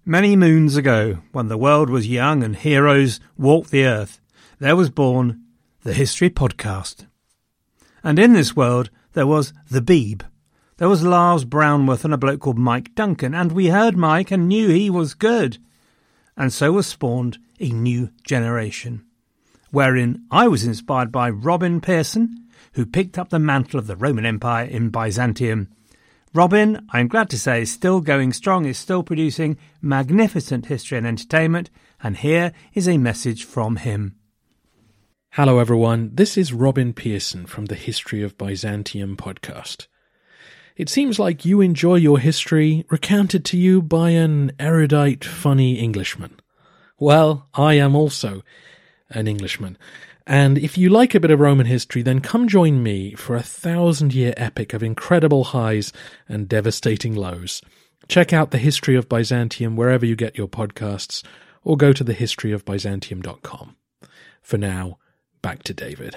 Many moons ago, when the world was young and heroes walked the earth, there was born the History Podcast. And in this world, there was the Beeb. There was Lars Brownworth and a bloke called Mike Duncan, and we heard Mike and knew he was good. And so was spawned a new generation, wherein I was inspired by Robin Pearson, who picked up the mantle of the Roman Empire in Byzantium. Robin, I'm glad to say, is still going strong, is still producing magnificent history and entertainment, and here is a message from him. Hello everyone, this is Robin Pearson from the History of Byzantium podcast. It seems like you enjoy your history recounted to you by an erudite, funny Englishman. Well, I am also an Englishman. And if you like a bit of Roman history, then come join me for a 1,000-year epic of incredible highs and devastating lows. Check out The History of Byzantium wherever you get your podcasts, or go to thehistoryofbyzantium.com. For now, back to David.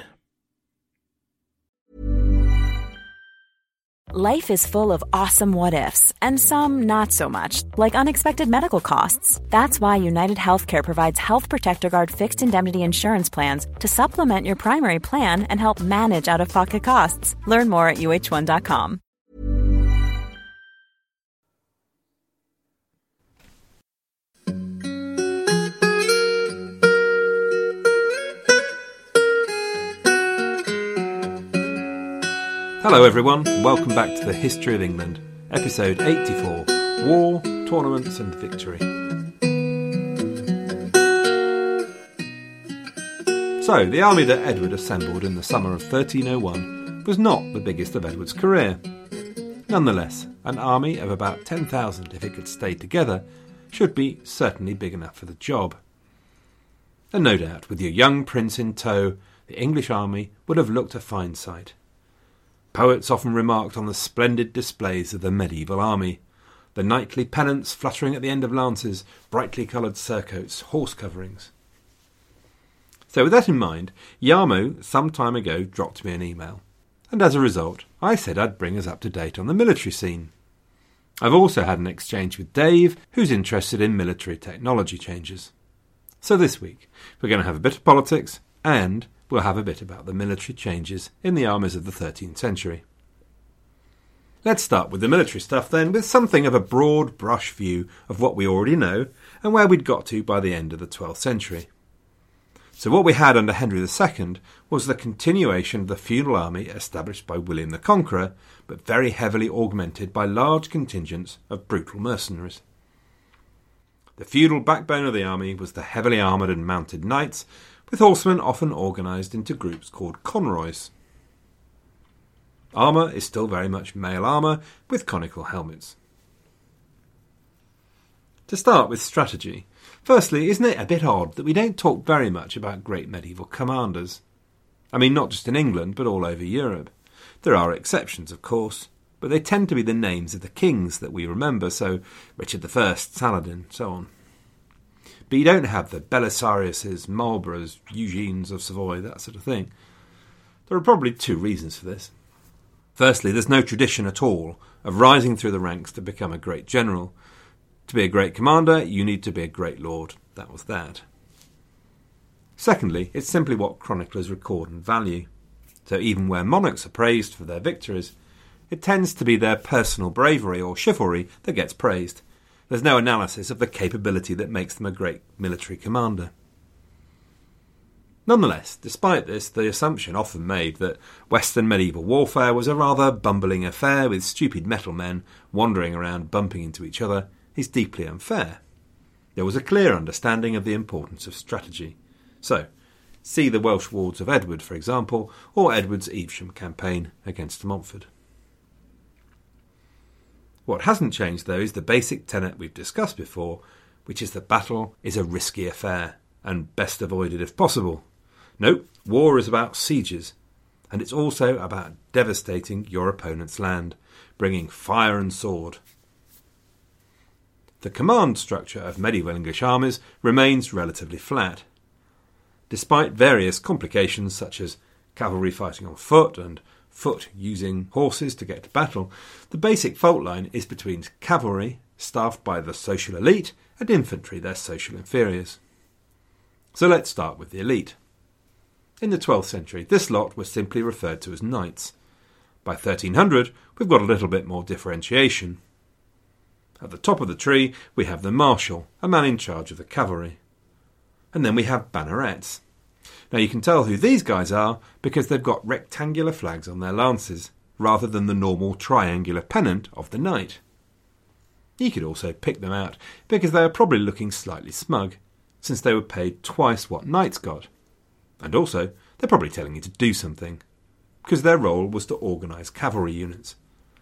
Life is full of awesome what-ifs, and some not so much, like unexpected medical costs. That's why United Healthcare provides Health Protector Guard fixed indemnity insurance plans to supplement your primary plan and help manage out-of-pocket costs. Learn more at uh1.com. Hello everyone, welcome back to the History of England, episode 84, War, Tournaments and Victory. So, the army that Edward assembled in the summer of 1301 was not the biggest of Edward's career. Nonetheless, an army of about 10,000, if it could stay together, should be certainly big enough for the job. And no doubt, with your young prince in tow, the English army would have looked a fine sight. Poets often remarked on the splendid displays of the medieval army, the knightly pennants fluttering at the end of lances, brightly coloured surcoats, horse coverings. So with that in mind, Yarmo some time ago dropped me an email, and as a result I said I'd bring us up to date on the military scene. I've also had an exchange with Dave, who's interested in military technology changes. So this week we're going to have a bit of politics, and we'll have a bit about the military changes in the armies of the 13th century. Let's start with the military stuff then, with something of a broad brush view of what we already know and where we'd got to by the end of the 12th century. So what we had under Henry II was the continuation of the feudal army established by William the Conqueror, but very heavily augmented by large contingents of brutal mercenaries. The feudal backbone of the army was the heavily armoured and mounted knights, with horsemen often organised into groups called conroys. Armour is still very much mail armour with conical helmets. To start with strategy, firstly, isn't it a bit odd that we don't talk very much about great medieval commanders? I mean, not just in England, but all over Europe. There are exceptions, of course, but they tend to be the names of the kings that we remember, so Richard I, Saladin, so on. But you don't have the Belisariuses, Marlboroughs, Eugenes of Savoy, that sort of thing. There are probably two reasons for this. Firstly, there's no tradition at all of rising through the ranks to become a great general. To be a great commander, you need to be a great lord. That was that. Secondly, it's simply what chroniclers record and value. So even where monarchs are praised for their victories, it tends to be their personal bravery or chivalry that gets praised. There's no analysis of the capability that makes them a great military commander. Nonetheless, despite this, the assumption often made that Western medieval warfare was a rather bumbling affair with stupid metal men wandering around bumping into each other is deeply unfair. There was a clear understanding of the importance of strategy. So, see the Welsh Wars of Edward, for example, or Edward's Evesham campaign against Montfort. What hasn't changed, though, is the basic tenet we've discussed before, which is that battle is a risky affair, and best avoided if possible. No, war is about sieges, and it's also about devastating your opponent's land, bringing fire and sword. The command structure of medieval English armies remains relatively flat. Despite various complications such as cavalry fighting on foot and foot using horses to get to battle, the basic fault line is between cavalry, staffed by the social elite, and infantry, their social inferiors. So let's start with the elite. In the 12th century, this lot was simply referred to as knights. By 1300, we've got a little bit more differentiation. At the top of the tree, we have the marshal, a man in charge of the cavalry. And then we have bannerets. Now you can tell who these guys are because they've got rectangular flags on their lances, rather than the normal triangular pennant of the knight. You could also pick them out because they are probably looking slightly smug, since they were paid twice what knights got. And also, they're probably telling you to do something, because their role was to organise cavalry units.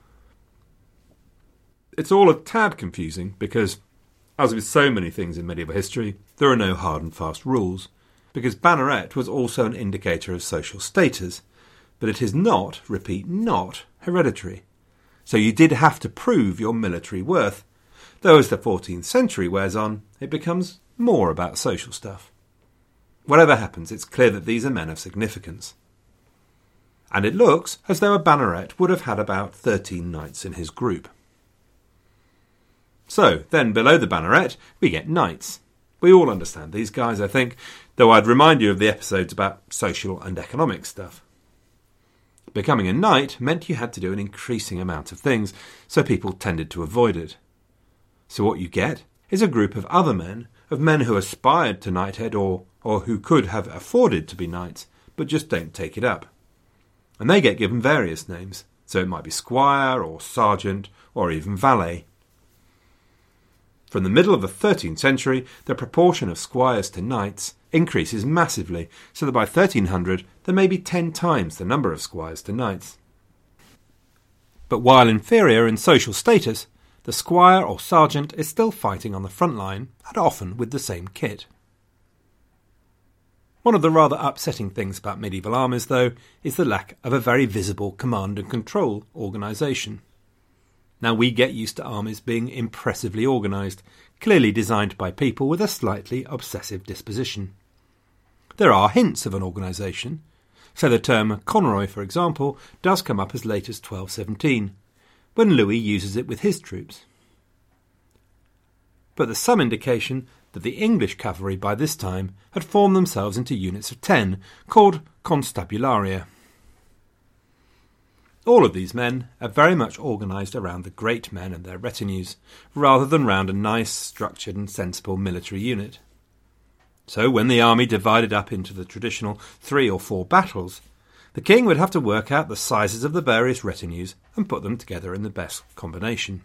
It's all a tad confusing because, as with so many things in medieval history, there are no hard and fast rules, because banneret was also an indicator of social status, but it is not, repeat, not hereditary. So you did have to prove your military worth, though as the 14th century wears on, it becomes more about social stuff. Whatever happens, it's clear that these are men of significance. And it looks as though a banneret would have had about 13 knights in his group. So, then below the banneret, we get knights. We all understand these guys, I think, though I'd remind you of the episodes about social and economic stuff. Becoming a knight meant you had to do an increasing amount of things, so people tended to avoid it. So what you get is a group of other men, of men who aspired to knighthood or who could have afforded to be knights, but just don't take it up. And they get given various names, so it might be squire or sergeant or even valet. From the middle of the 13th century, the proportion of squires to knights increases massively, so that by 1300 there may be 10 times the number of squires to knights. But while inferior in social status, the squire or sergeant is still fighting on the front line, and often with the same kit. One of the rather upsetting things about medieval armies, though, is the lack of a very visible command and control organisation. Now we get used to armies being impressively organised, clearly designed by people with a slightly obsessive disposition. There are hints of an organisation, so the term conroy, for example, does come up as late as 1217, when Louis uses it with his troops. But there's some indication that the English cavalry by this time had formed themselves into units of 10, called constabularia. All of these men are very much organised around the great men and their retinues, rather than round a nice, structured and sensible military unit. So when the army divided up into the traditional 3 or 4 battles, the king would have to work out the sizes of the various retinues and put them together in the best combination.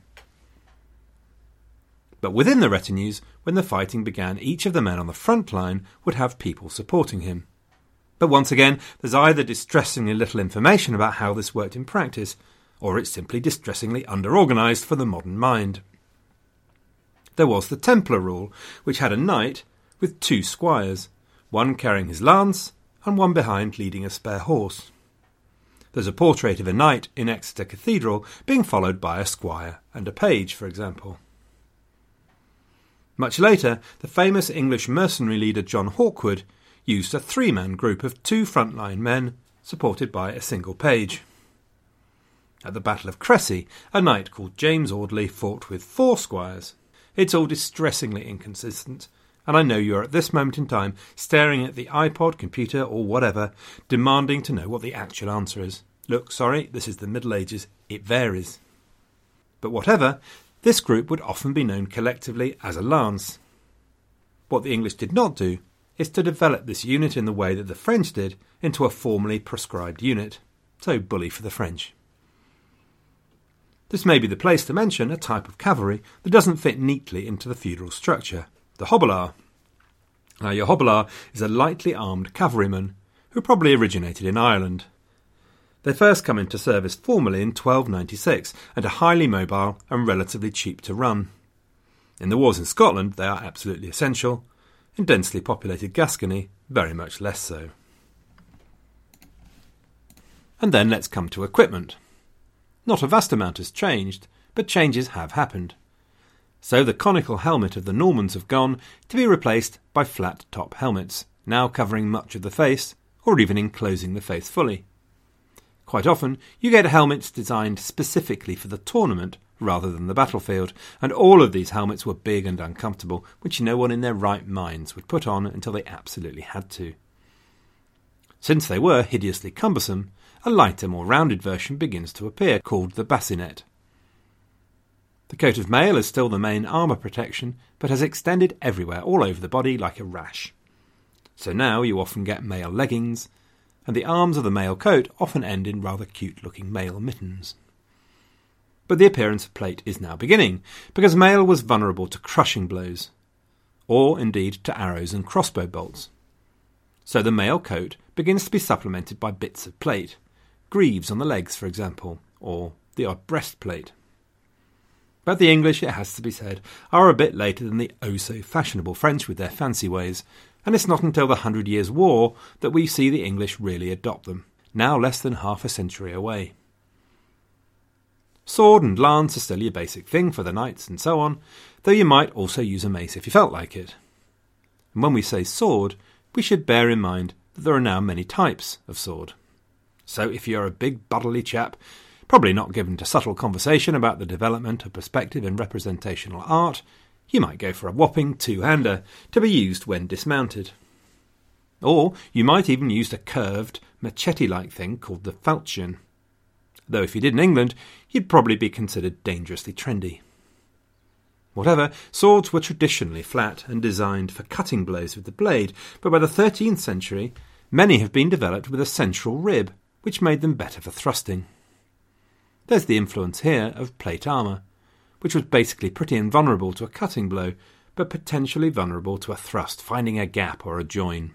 But within the retinues, when the fighting began, each of the men on the front line would have people supporting him. But once again, there's either distressingly little information about how this worked in practice, or it's simply distressingly under-organised for the modern mind. There was the Templar rule, which had a knight with 2 squires, one carrying his lance and one behind leading a spare horse. There's a portrait of a knight in Exeter Cathedral being followed by a squire and a page, for example. Much later, the famous English mercenary leader John Hawkwood used a 3-man group of 2 frontline men supported by a single page. At the Battle of Cressy, a knight called James Audley fought with 4 squires. It's all distressingly inconsistent, and I know you're at this moment in time staring at the iPod, computer or whatever, demanding to know what the actual answer is. Look, sorry, this is the Middle Ages. It varies. But whatever, this group would often be known collectively as a lance. What the English did not do is to develop this unit in the way that the French did into a formally prescribed unit. So bully for the French. This may be the place to mention a type of cavalry that doesn't fit neatly into the feudal structure, the hobilar. Now your hobilar is a lightly armed cavalryman who probably originated in Ireland. They first come into service formally in 1296 and are highly mobile and relatively cheap to run. In the wars in Scotland they are absolutely essential. In densely populated Gascony, very much less so. And then let's come to equipment. Not a vast amount has changed, but changes have happened. So the conical helmet of the Normans have gone to be replaced by flat top helmets, now covering much of the face, or even enclosing the face fully. Quite often, you get helmets designed specifically for the tournament rather than the battlefield, and all of these helmets were big and uncomfortable, which no one in their right minds would put on until they absolutely had to. Since they were hideously cumbersome, a lighter, more rounded version begins to appear, called the bassinet. The coat of mail is still the main armour protection, but has extended everywhere, all over the body, like a rash. So now you often get mail leggings, and the arms of the mail coat often end in rather cute-looking mail mittens. But the appearance of plate is now beginning, because mail was vulnerable to crushing blows, or indeed to arrows and crossbow bolts. So the mail coat begins to be supplemented by bits of plate, greaves on the legs, for example, or the odd breastplate. But the English, it has to be said, are a bit later than the oh-so-fashionable French with their fancy ways, and it's not until the 100 Years' War that we see the English really adopt them, now less than half a century away. Sword and lance are still your basic thing for the knights and so on, though you might also use a mace if you felt like it. And when we say sword, we should bear in mind that there are now many types of sword. So if you're a big bodily chap, probably not given to subtle conversation about the development of perspective in representational art, you might go for a whopping two-hander to be used when dismounted. Or you might even use a curved, machete-like thing called the falchion. Though if you did in England, you'd probably be considered dangerously trendy. Whatever, swords were traditionally flat and designed for cutting blows with the blade, but by the 13th century, many have been developed with a central rib, which made them better for thrusting. There's the influence here of plate armour, which was basically pretty invulnerable to a cutting blow, but potentially vulnerable to a thrust, finding a gap or a join.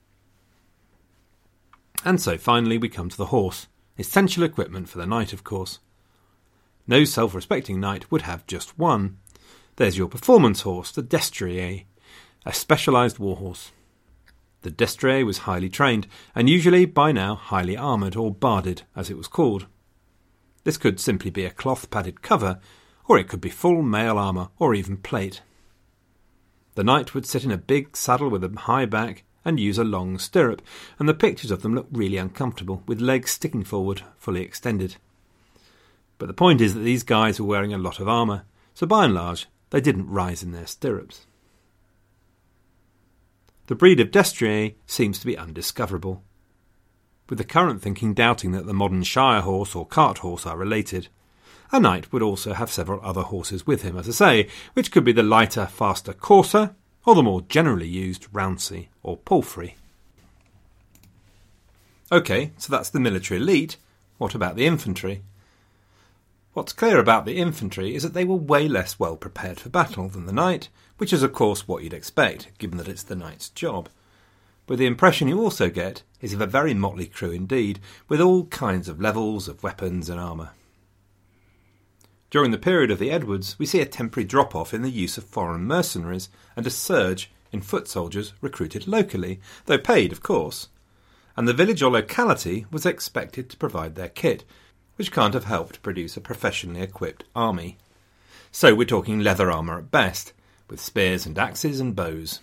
And so finally we come to the horse, essential equipment for the knight, of course. No self-respecting knight would have just one. There's your performance horse, the destrier, a specialised warhorse. The destrier was highly trained, and usually by now highly armoured, or barded as it was called. This could simply be a cloth-padded cover, or it could be full mail armour, or even plate. The knight would sit in a big saddle with a high back, and use a long stirrup, and the pictures of them look really uncomfortable, with legs sticking forward, fully extended. But the point is that these guys were wearing a lot of armour, so by and large, they didn't rise in their stirrups. The breed of destrier seems to be undiscoverable, with the current thinking doubting that the modern shire horse or cart horse are related. A knight would also have several other horses with him, as I say, which could be the lighter, faster courser, or the more generally used rouncey or palfrey. OK, so that's the military elite. What about the infantry? What's clear about the infantry is that they were way less well prepared for battle than the knight, which is of course what you'd expect, given that it's the knight's job. But the impression you also get is of a very motley crew indeed, with all kinds of levels of weapons and armour. During the period of the Edwards, we see a temporary drop-off in the use of foreign mercenaries and a surge in foot soldiers recruited locally, though paid, of course. And the village or locality was expected to provide their kit, which can't have helped produce a professionally equipped army. So we're talking leather armour at best, with spears and axes and bows.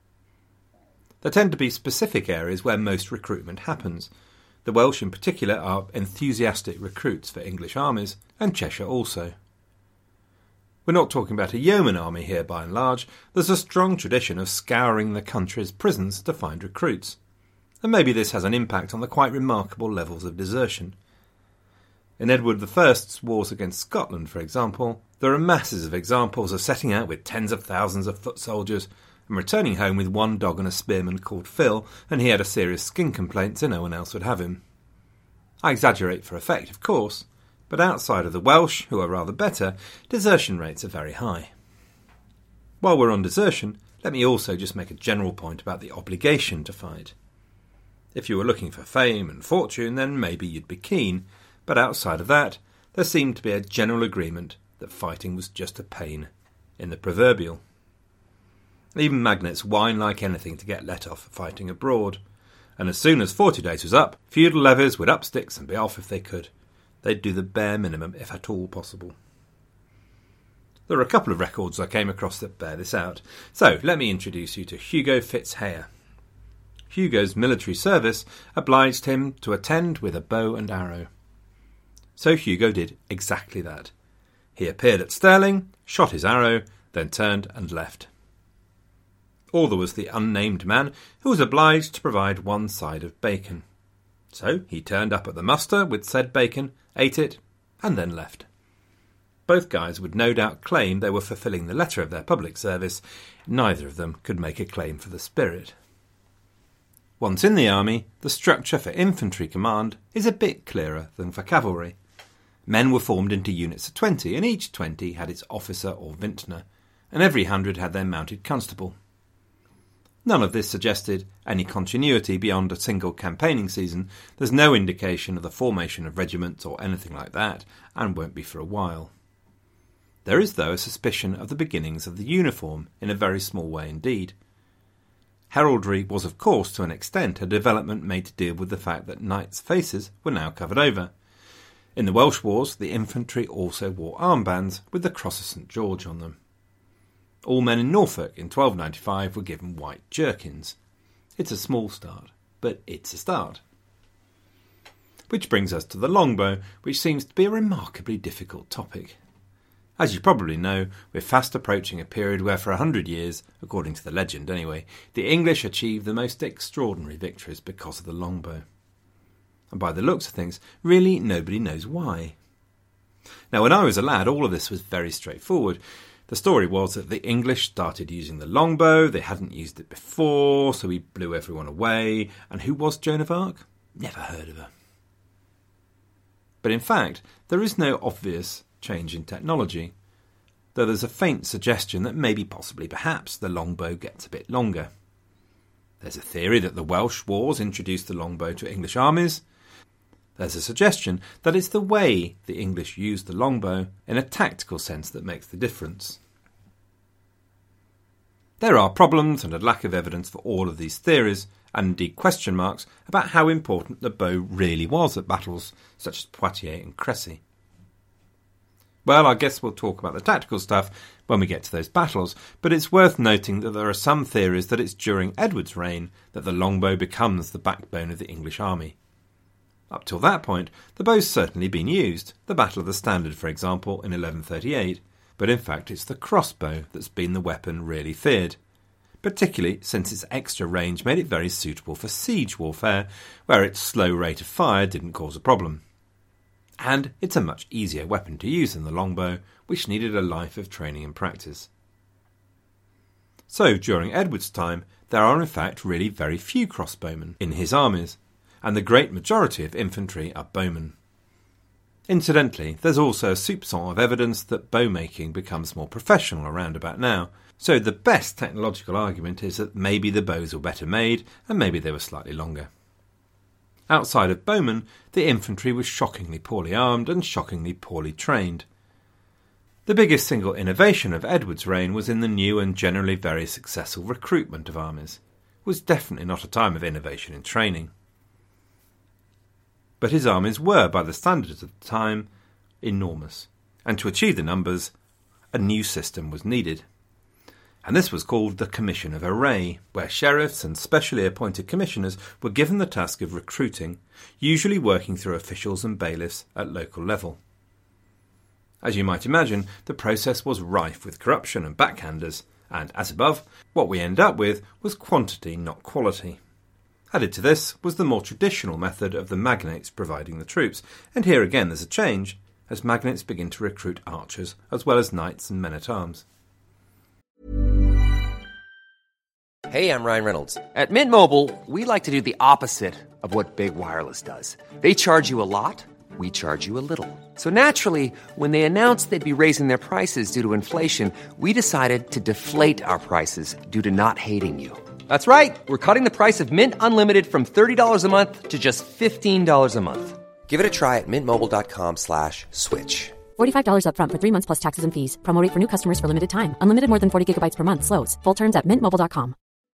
There tend to be specific areas where most recruitment happens. The Welsh in particular are enthusiastic recruits for English armies, and Cheshire also. We're not talking about a yeoman army here by and large. There's a strong tradition of scouring the country's prisons to find recruits. And maybe this has an impact on the quite remarkable levels of desertion. In Edward I's wars against Scotland, for example, there are masses of examples of setting out with tens of thousands of foot soldiers and returning home with one dog and a spearman called Phil, and he had a serious skin complaint so no one else would have him. I exaggerate for effect, of course, but outside of the Welsh, who are rather better, desertion rates are very high. While we're on desertion, let me also just make a general point about the obligation to fight. If you were looking for fame and fortune, then maybe you'd be keen, but outside of that, there seemed to be a general agreement that fighting was just a pain in the proverbial. Even magnates whine like anything to get let off fighting abroad, and as soon as 40 days was up, feudal levies would up sticks and be off if they could. They'd do the bare minimum, if at all possible. There are a couple of records I came across that bear this out, so let me introduce you to Hugo FitzHayer. Hugo's military service obliged him to attend with a bow and arrow. So Hugo did exactly that. He appeared at Stirling, shot his arrow, then turned and left. Or there was the unnamed man who was obliged to provide one side of bacon. So he turned up at the muster with said bacon, ate it, and then left. Both guys would no doubt claim they were fulfilling the letter of their public service. Neither of them could make a claim for the spirit. Once in the army, the structure for infantry command is a bit clearer than for cavalry. Men were formed into units of 20, and each 20 had its officer or vintner, and every 100 had their mounted constable. None of this suggested any continuity beyond a single campaigning season. There's no indication of the formation of regiments or anything like that, and won't be for a while. There is, though, a suspicion of the beginnings of the uniform, in a very small way indeed. Heraldry was, of course, to an extent, a development made to deal with the fact that knights' faces were now covered over. In the Welsh Wars, the infantry also wore armbands with the Cross of St. George on them. All men in Norfolk in 1295 were given white jerkins. It's a small start, but it's a start. Which brings us to the longbow, which seems to be a remarkably difficult topic. As you probably know, we're fast approaching a period where for 100 years, according to the legend anyway, the English achieved the most extraordinary victories because of the longbow. And by the looks of things, really nobody knows why. Now, when I was a lad, all of this was very straightforward. The story was that the English started using the longbow, they hadn't used it before, so he blew everyone away. And who was Joan of Arc? Never heard of her. But in fact, there is no obvious change in technology, though there's a faint suggestion that maybe, possibly, perhaps, the longbow gets a bit longer. There's a theory that the Welsh Wars introduced the longbow to English armies. There's a suggestion that it's the way the English used the longbow in a tactical sense that makes the difference. There are problems and a lack of evidence for all of these theories, and indeed question marks about how important the bow really was at battles such as Poitiers and Crécy. Well, I guess we'll talk about the tactical stuff when we get to those battles, but it's worth noting that there are some theories that it's during Edward's reign that the longbow becomes the backbone of the English army. Up till that point, the bow's certainly been used, the Battle of the Standard, for example, in 1138, but in fact it's the crossbow that's been the weapon really feared, particularly since its extra range made it very suitable for siege warfare, where its slow rate of fire didn't cause a problem. And it's a much easier weapon to use than the longbow, which needed a life of training and practice. So, during Edward's time, there are in fact really very few crossbowmen in his armies, and the great majority of infantry are bowmen. Incidentally, there's also a soupçon of evidence that bow-making becomes more professional around about now, so the best technological argument is that maybe the bows were better made, and maybe they were slightly longer. Outside of bowmen, the infantry was shockingly poorly armed and shockingly poorly trained. The biggest single innovation of Edward's reign was in the new and generally very successful recruitment of armies. It was definitely not a time of innovation in training. But his armies were, by the standards of the time, enormous, and to achieve the numbers, a new system was needed. And this was called the Commission of Array, where sheriffs and specially appointed commissioners were given the task of recruiting, usually working through officials and bailiffs at local level. As you might imagine, the process was rife with corruption and backhanders, and, as above, what we end up with was quantity, not quality. Added to this was the more traditional method of the magnates providing the troops, and here again there's a change, as magnates begin to recruit archers as well as knights and men-at-arms. Hey, I'm Ryan Reynolds. At Mint Mobile, we like to do the opposite of what Big Wireless does. They charge you a lot, we charge you a little. So naturally, when they announced they'd be raising their prices due to inflation, we decided to deflate our prices due to not hating you. That's right. We're cutting the price of Mint Unlimited from $30 a month to just $15 a month. Give it a try at mintmobile.com/switch. $45 up front for 3 months plus taxes and fees. Promo rate for new customers for limited time. Unlimited more than 40 gigabytes per month. Slows full terms at mintmobile.com.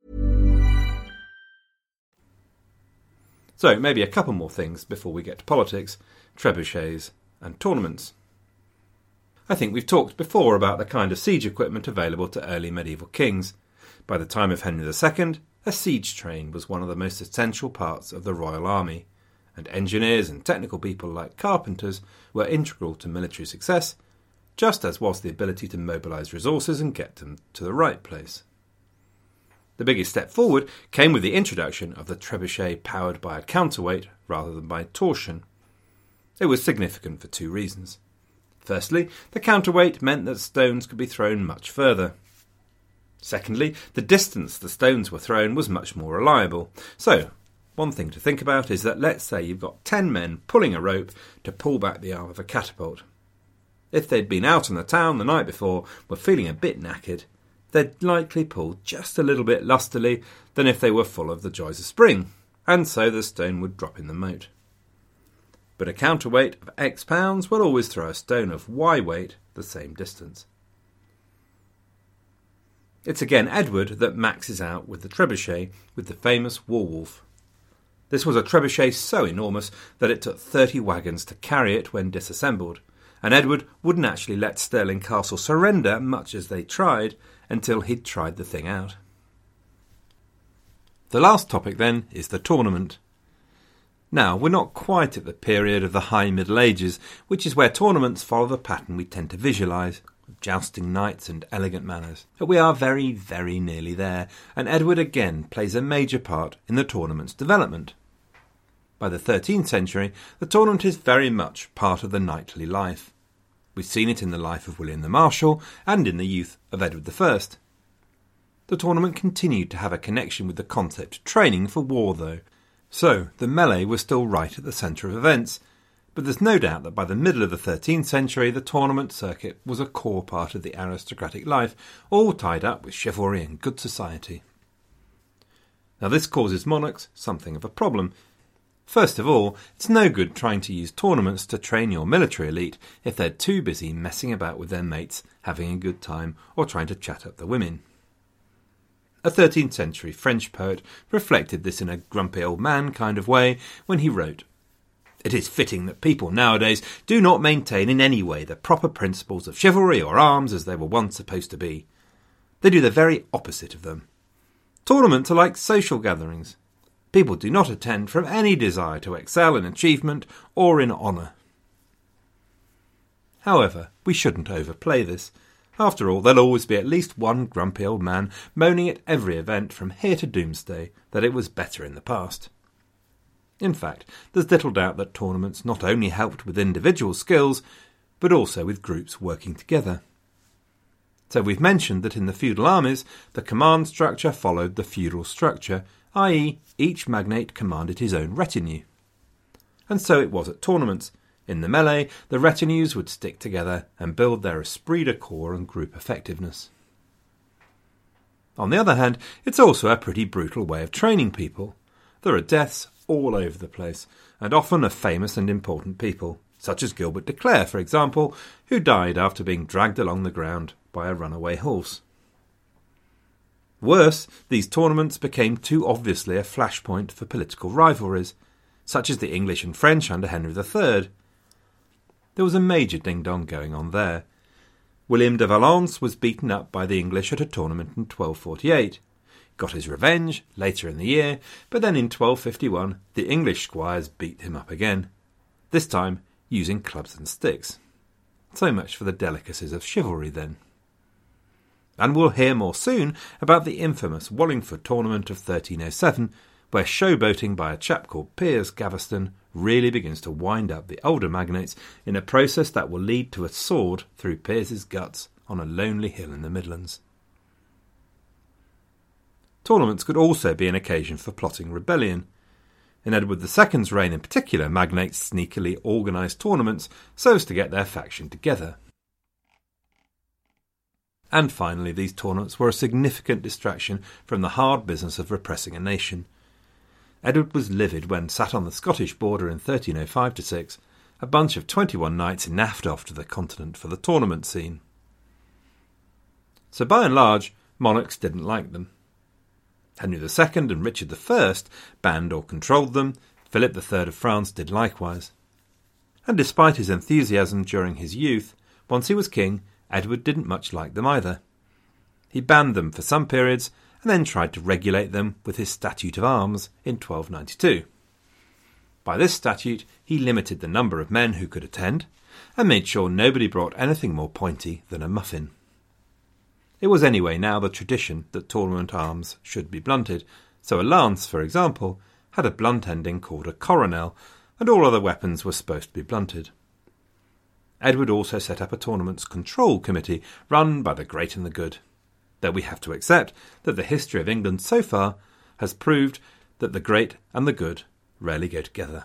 So, maybe a couple more things before we get to politics, trebuchets and tournaments. I think we've talked before about the kind of siege equipment available to early medieval kings. By the time of Henry II, A siege train was one of the most essential parts of the Royal Army, and engineers and technical people like carpenters were integral to military success, just as was the ability to mobilise resources and get them to the right place. The biggest step forward came with the introduction of the trebuchet powered by a counterweight rather than by torsion. It was significant for two reasons. Firstly, the counterweight meant that stones could be thrown much further. Secondly, the distance the stones were thrown was much more reliable. So, one thing to think about is that let's say you've got 10 men pulling a rope to pull back the arm of a catapult. If they'd been out on the town the night before, were feeling a bit knackered, they'd likely pull just a little bit lustily than if they were full of the joys of spring, and so the stone would drop in the moat. But a counterweight of X pounds will always throw a stone of Y weight the same distance. It's again Edward that maxes out with the trebuchet with the famous Warwolf. This was a trebuchet so enormous that it took 30 wagons to carry it when disassembled, and Edward wouldn't actually let Stirling Castle surrender much as they tried until he'd tried the thing out. The last topic then is the tournament. Now, we're not quite at the period of the High Middle Ages, which is where tournaments follow the pattern we tend to visualise, jousting knights and elegant manners. But we are very, very nearly there, and Edward again plays a major part in the tournament's development. By the 13th century, the tournament is very much part of the knightly life. We've seen it in the life of William the Marshal and in the youth of Edward I. The tournament continued to have a connection with the concept of training for war, though. So, the melee was still right at the centre of events, but there's no doubt that by the middle of the 13th century the tournament circuit was a core part of the aristocratic life, all tied up with chivalry and good society. Now this causes monarchs something of a problem. First of all, it's no good trying to use tournaments to train your military elite if they're too busy messing about with their mates, having a good time, or trying to chat up the women. A 13th century French poet reflected this in a grumpy old man kind of way when he wrote, "It is fitting that people nowadays do not maintain in any way the proper principles of chivalry or arms as they were once supposed to be. They do the very opposite of them. Tournaments are like social gatherings. People do not attend from any desire to excel in achievement or in honour." However, we shouldn't overplay this. After all, there'll always be at least one grumpy old man moaning at every event from here to doomsday that it was better in the past. In fact, there's little doubt that tournaments not only helped with individual skills, but also with groups working together. So we've mentioned that in the feudal armies, the command structure followed the feudal structure, i.e. each magnate commanded his own retinue. And so it was at tournaments. In the melee, the retinues would stick together and build their esprit de corps and group effectiveness. On the other hand, it's also a pretty brutal way of training people. There are deaths all over the place, and often of famous and important people, such as Gilbert de Clare, for example, who died after being dragged along the ground by a runaway horse. Worse, these tournaments became too obviously a flashpoint for political rivalries, such as the English and French under Henry III. There was a major ding-dong going on there. William de Valence was beaten up by the English at a tournament in 1248, got his revenge later in the year, but then in 1251 the English squires beat him up again, this time using clubs and sticks. So much for the delicacies of chivalry then. And we'll hear more soon about the infamous Wallingford tournament of 1307, where showboating by a chap called Piers Gaveston really begins to wind up the older magnates in a process that will lead to a sword through Piers's guts on a lonely hill in the Midlands. Tournaments could also be an occasion for plotting rebellion. In Edward II's reign in particular, magnates sneakily organised tournaments so as to get their faction together. And finally, these tournaments were a significant distraction from the hard business of repressing a nation. Edward was livid when, sat on the Scottish border in 1305-6, a bunch of 21 knights naffed off to the continent for the tournament scene. So by and large, monarchs didn't like them. Henry II and Richard I banned or controlled them. Philip III of France did likewise. And despite his enthusiasm during his youth, once he was king, Edward didn't much like them either. He banned them for some periods and then tried to regulate them with his Statute of Arms in 1292. By this statute, he limited the number of men who could attend, and made sure nobody brought anything more pointy than a muffin. It was anyway now the tradition that tournament arms should be blunted, so a lance, for example, had a blunt ending called a coronel, and all other weapons were supposed to be blunted. Edward also set up a tournament's control committee run by the great and the good, though we have to accept that the history of England so far has proved that the great and the good rarely go together.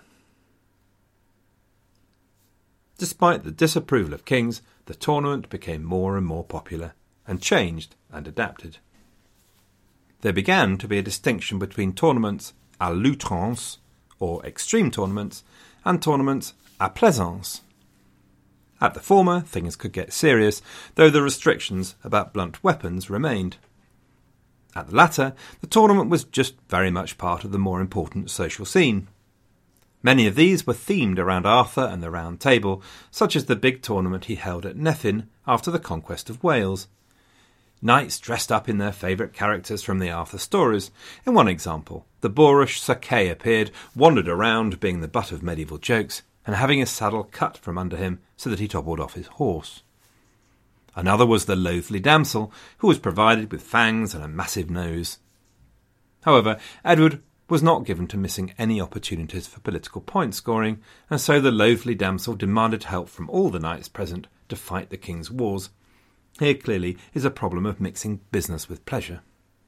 Despite the disapproval of kings, the tournament became more and more popular, and changed and adapted. There began to be a distinction between tournaments à l'outrance, or extreme tournaments, and tournaments à plaisance. At the former, things could get serious, though the restrictions about blunt weapons remained. At the latter, the tournament was just very much part of the more important social scene. Many of these were themed around Arthur and the Round Table, such as the big tournament he held at Nethyn after the conquest of Wales. Knights dressed up in their favourite characters from the Arthur stories. In one example, the boorish Sir Kay appeared, wandered around being the butt of medieval jokes, and having his saddle cut from under him so that he toppled off his horse. Another was the loathly damsel, who was provided with fangs and a massive nose. However, Edward was not given to missing any opportunities for political point scoring, and so the loathly damsel demanded help from all the knights present to fight the king's wars. Here clearly is a problem of mixing business with pleasure.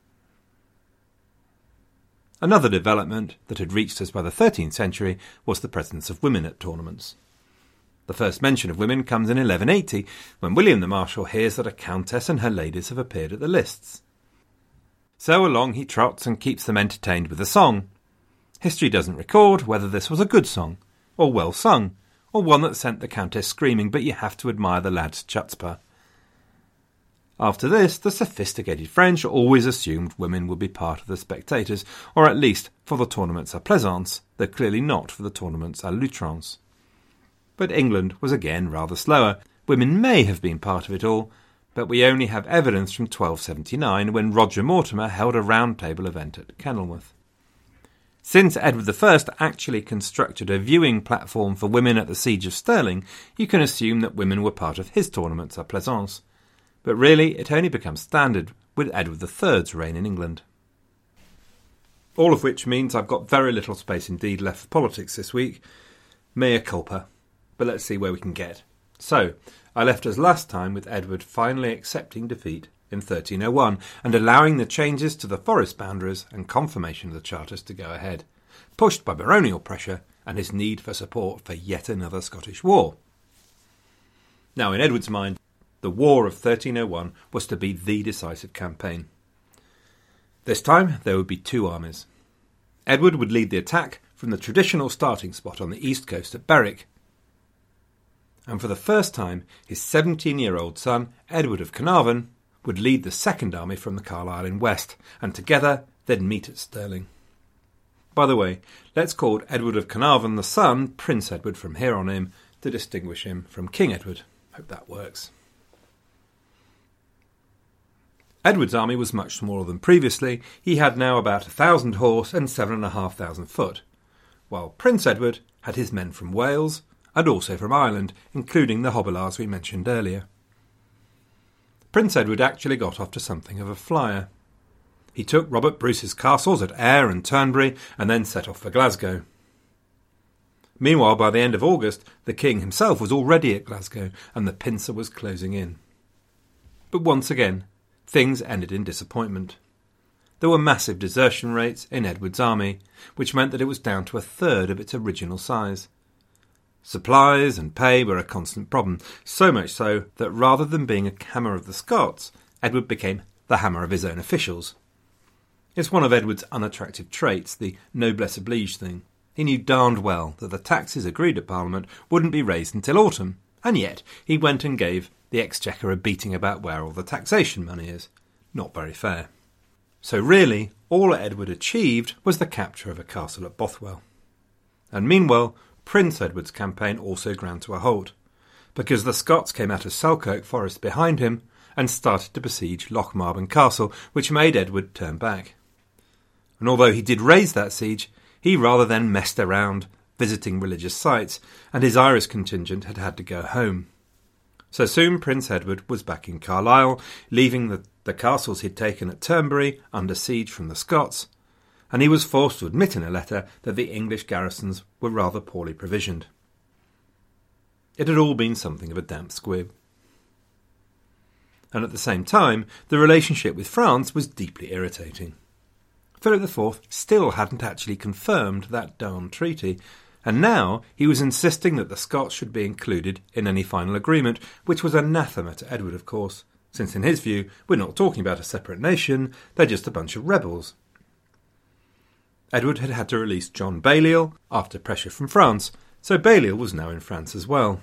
Another development that had reached us by the 13th century was the presence of women at tournaments. The first mention of women comes in 1180, when William the Marshal hears that a countess and her ladies have appeared at the lists. So along he trots and keeps them entertained with a song. History doesn't record whether this was a good song, or well sung, or one that sent the countess screaming, but you have to admire the lad's chutzpah. After this, the sophisticated French always assumed women would be part of the spectators, or at least for the tournaments à plaisance, though clearly not for the tournaments à l'outrance. But England was again rather slower. Women may have been part of it all, but we only have evidence from 1279 when Roger Mortimer held a round table event at Kenilworth. Since Edward I actually constructed a viewing platform for women at the Siege of Stirling, you can assume that women were part of his tournaments à plaisance. But really, it only becomes standard with Edward III's reign in England. All of which means I've got very little space indeed left for politics this week. Mea culpa. But let's see where we can get. So, I left us last time with Edward finally accepting defeat in 1301 and allowing the changes to the forest boundaries and confirmation of the charters to go ahead, pushed by baronial pressure and his need for support for yet another Scottish war. Now, in Edward's mind, the War of 1301 was to be the decisive campaign. This time there would be two armies. Edward would lead the attack from the traditional starting spot on the east coast at Berwick. And for the first time, his 17-year-old son, Edward of Carnarvon, would lead the second army from the Carlisle in west, and together they'd meet at Stirling. By the way, let's call Edward of Carnarvon the son Prince Edward from here on in to distinguish him from King Edward. Hope that works. Edward's army was much smaller than previously. He had now about 1,000 horse and 7,500 foot, while Prince Edward had his men from Wales and also from Ireland, including the Hobilars we mentioned earlier. Prince Edward actually got off to something of a flyer. He took Robert Bruce's castles at Ayr and Turnberry and then set off for Glasgow. Meanwhile, by the end of August, the king himself was already at Glasgow and the pincer was closing in. But once again, things ended in disappointment. There were massive desertion rates in Edward's army, which meant that it was down to a third of its original size. Supplies and pay were a constant problem, so much so that rather than being a hammer of the Scots, Edward became the hammer of his own officials. It's one of Edward's unattractive traits, the noblesse oblige thing. He knew darned well that the taxes agreed at Parliament wouldn't be raised until autumn, and yet he went and gave the Exchequer a beating about where all the taxation money is. Not very fair. So really, all Edward achieved was the capture of a castle at Bothwell. And meanwhile, Prince Edward's campaign also ground to a halt, because the Scots came out of Selkirk Forest behind him, and started to besiege Lochmaben Castle, which made Edward turn back. And although he did raise that siege, he rather then messed around, visiting religious sites, and his Irish contingent had had to go home. So soon Prince Edward was back in Carlisle, leaving the castles he'd taken at Turnberry under siege from the Scots, and he was forced to admit in a letter that the English garrisons were rather poorly provisioned. It had all been something of a damp squib. And at the same time, the relationship with France was deeply irritating. Philip IV still hadn't actually confirmed that darned treaty, and now he was insisting that the Scots should be included in any final agreement, which was anathema to Edward, of course, since in his view, we're not talking about a separate nation, they're just a bunch of rebels. Edward had had to release John Balliol after pressure from France, so Balliol was now in France as well.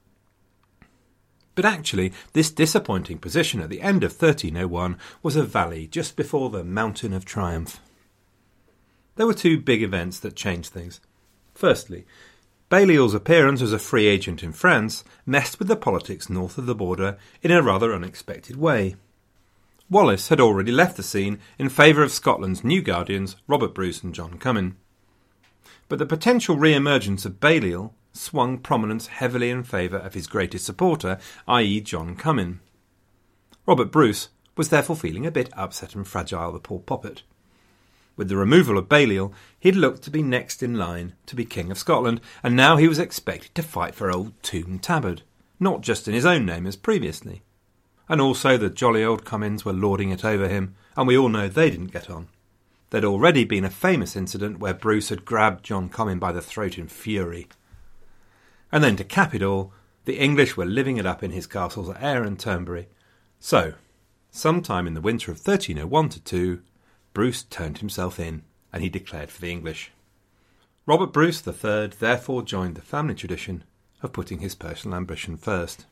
But actually, this disappointing position at the end of 1301 was a valley just before the Mountain of Triumph. There were two big events that changed things. Firstly, Balliol's appearance as a free agent in France messed with the politics north of the border in a rather unexpected way. Wallace had already left the scene in favour of Scotland's new guardians, Robert Bruce and John Comyn. But the potential re-emergence of Balliol swung prominence heavily in favour of his greatest supporter, i.e. John Comyn. Robert Bruce was therefore feeling a bit upset and fragile, the poor poppet. With the removal of Balliol, he'd looked to be next in line to be King of Scotland, and now he was expected to fight for old Toom Tabard, not just in his own name as previously. And also the jolly old Comyns were lording it over him, and we all know they didn't get on. There'd already been a famous incident where Bruce had grabbed John Comyn by the throat in fury. And then to cap it all, the English were living it up in his castles at Ayr and Turnberry. So, sometime in the winter of 1301-2, Bruce turned himself in, and he declared for the English. Robert Bruce III therefore joined the family tradition of putting his personal ambition first.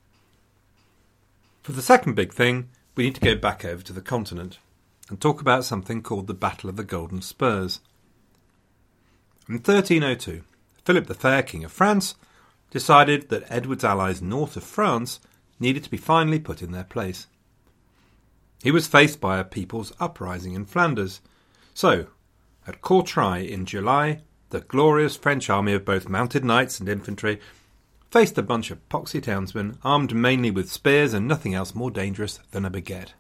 For the second big thing, we need to go back over to the continent and talk about something called the Battle of the Golden Spurs. In 1302, Philip the Fair, King of France, decided that Edward's allies north of France needed to be finally put in their place. He was faced by a people's uprising in Flanders. So, at Courtrai in July, the glorious French army of both mounted knights and infantry faced a bunch of poxy townsmen armed mainly with spears and nothing else more dangerous than a baguette.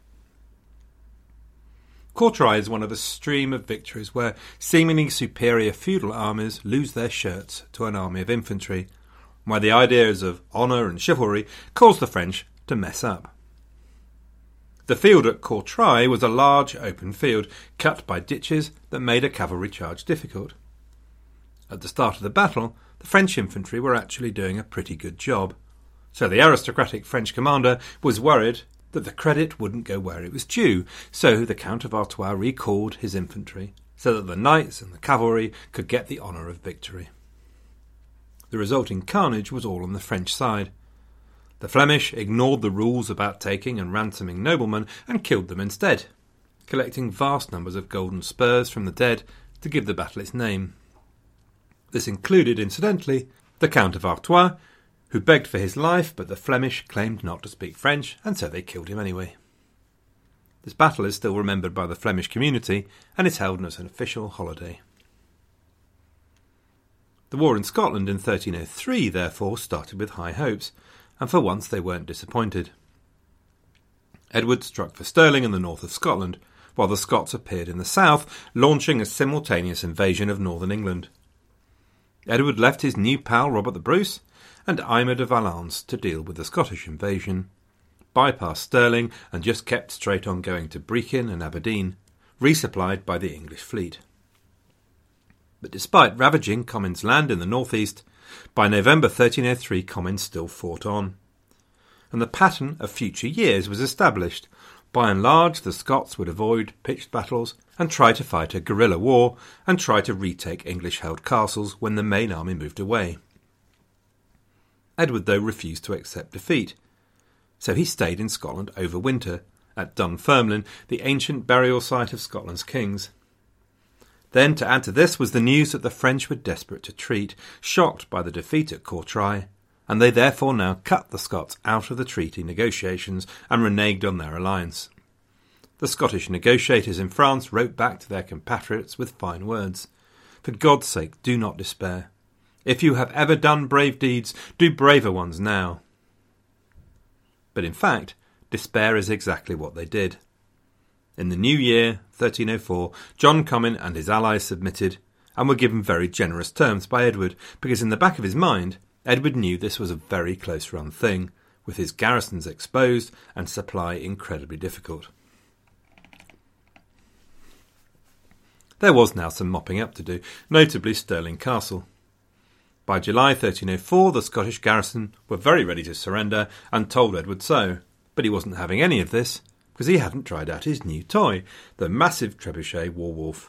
Courtrai is one of a stream of victories where seemingly superior feudal armies lose their shirts to an army of infantry, where the ideas of honour and chivalry cause the French to mess up. The field at Courtrai was a large open field, cut by ditches that made a cavalry charge difficult. At the start of the battle, the French infantry were actually doing a pretty good job, so the aristocratic French commander was worried that the credit wouldn't go where it was due, so the Count of Artois recalled his infantry, so that the knights and the cavalry could get the honour of victory. The resulting carnage was all on the French side. The Flemish ignored the rules about taking and ransoming noblemen and killed them instead, collecting vast numbers of golden spurs from the dead to give the battle its name. This included, incidentally, the Count of Artois, who begged for his life, but the Flemish claimed not to speak French, and so they killed him anyway. This battle is still remembered by the Flemish community, and is held as an official holiday. The war in Scotland in 1303, therefore, started with high hopes, and for once they weren't disappointed. Edward struck for Stirling in the north of Scotland, while the Scots appeared in the south, launching a simultaneous invasion of northern England. Edward left his new pal Robert the Bruce and Aymer de Valence to deal with the Scottish invasion, bypassed Stirling and just kept straight on going to Brechin and Aberdeen, resupplied by the English fleet. But despite ravaging Comyn's land in the northeast, by November 1303 Comyn still fought on, and the pattern of future years was established. By and large, the Scots would avoid pitched battles and try to fight a guerrilla war and try to retake English-held castles when the main army moved away. Edward, though, refused to accept defeat, so he stayed in Scotland over winter, at Dunfermline, the ancient burial site of Scotland's kings. Then, to add to this, was the news that the French were desperate to treat, shocked by the defeat at Courtrai, and they therefore now cut the Scots out of the treaty negotiations and reneged on their alliance. The Scottish negotiators in France wrote back to their compatriots with fine words. For God's sake, do not despair. If you have ever done brave deeds, do braver ones now. But in fact, despair is exactly what they did. In the new year, 1304, John Comyn and his allies submitted, and were given very generous terms by Edward, because in the back of his mind, Edward knew this was a very close-run thing, with his garrisons exposed and supply incredibly difficult. There was now some mopping up to do, notably Stirling Castle. By July 1304, the Scottish garrison were very ready to surrender and told Edward so, but he wasn't having any of this, because he hadn't tried out his new toy, the massive trebuchet Warwolf.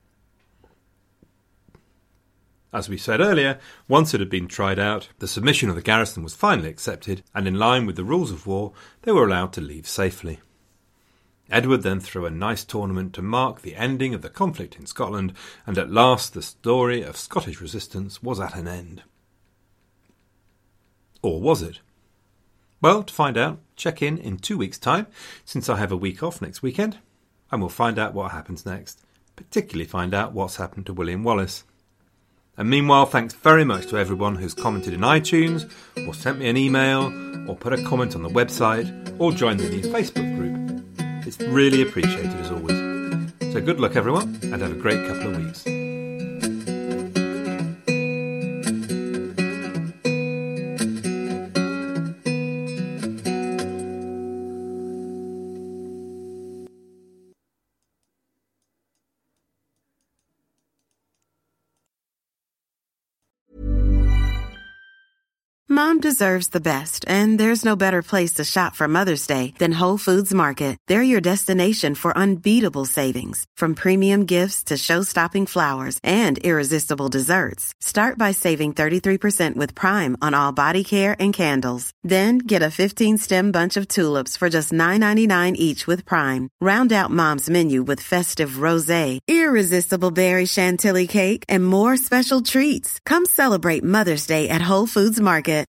As we said earlier, once it had been tried out, the submission of the garrison was finally accepted, and in line with the rules of war, they were allowed to leave safely. Edward then threw a nice tournament to mark the ending of the conflict in Scotland, and at last the story of Scottish resistance was at an end. Or was it? Well, to find out, check in 2 weeks' time, since I have a week off next weekend, and we'll find out what happens next, particularly find out what's happened to William Wallace. And meanwhile, thanks very much to everyone who's commented in iTunes, or sent me an email, or put a comment on the website, or joined the new Facebook group. It's really appreciated as always. So good luck everyone, and have a great couple of weeks. Mom deserves the best, and there's no better place to shop for Mother's Day than Whole Foods Market. They're your destination for unbeatable savings, from premium gifts to show-stopping flowers and irresistible desserts. Start by saving 33% with Prime on all body care and candles. Then get a 15-stem bunch of tulips for just $9.99 each with Prime. Round out Mom's menu with festive rosé, irresistible berry chantilly cake, and more special treats. Come celebrate Mother's Day at Whole Foods Market.